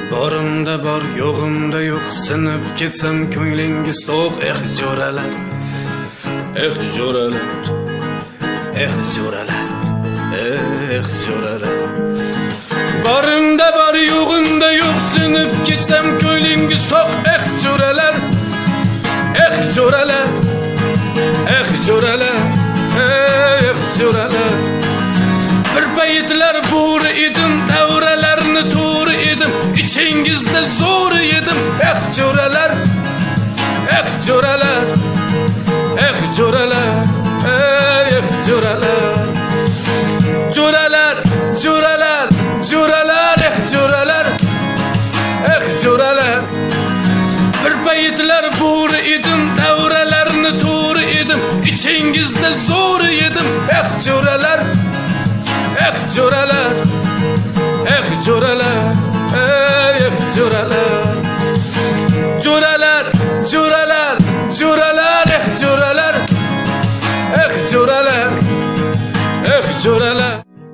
Borimda bor, yo'g'imda yo'q, sinib ketsam ko'nglingiz to'q. Jo'ralar, jo'ralar, jo'ralar, jo'ralar. Borimda bor, yo'g'imda yo'q, sinib ketsam ko'nglingiz to'q. Jo'ralar, jo'ralar, jo'ralar, jo'ralar. Bir paytlar bo'ri edim, davralarni to'ri edim, ichingizda zo'r edim. Jo'ralar, jo'ralar, jo'ralar, jo'ralar. Jo'ralar, jo'ralar, jo'ralar, jo'ralar, jo'ralar. Bir paytlar bo'ri edim, davralarni to'ri edim, ichingizda zo'r edim. Jo'ralar, jo'ralar, jo'ralar, jo'ralar. Jo'ralar, jo'ralar, jo'ralar, jo'ralar, jo'ralar, jo'ralar.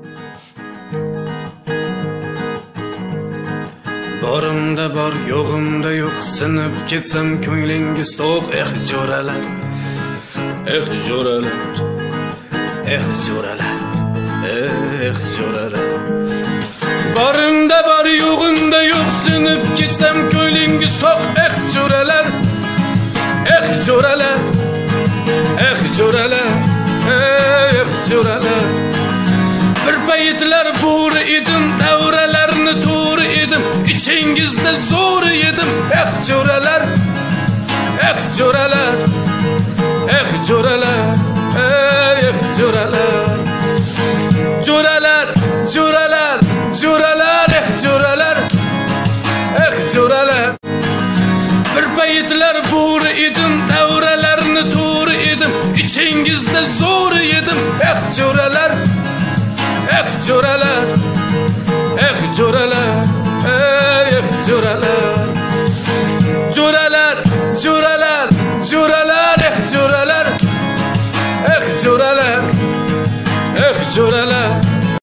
Borimda bor, yo'g'imda yo'q, sinib ketsam ko'nglingiz to'q. Jo'ralar, jo'ralar, jo'ralar, jo'ralar. Borimda bor, yo'g'imda yo'q, sinib ketsam ko'nglingiz to'q. Jo'ralar, jo'ralar, jo'ralar, jo'ralar. Bir paytlar bo'ri edim, davralarni to'ri edim, ichingizda zo'r edim. Jo'ralar, jo'ralar, jo'ralar, jo'ralar. Jo'ralar, jo'ralar, jo'ralar, jo'ralar, jo'ralar. Bir paytlar bo'ri edim, davralarni to'ri edim, ichingizda zo'r edim. Jo'ralar, jo'ralar, jo'ralar, jo'ralar. Jo'ralar, jo'ralar, jo'ralar, jo'ralar, jo'ralar, jo'ralar.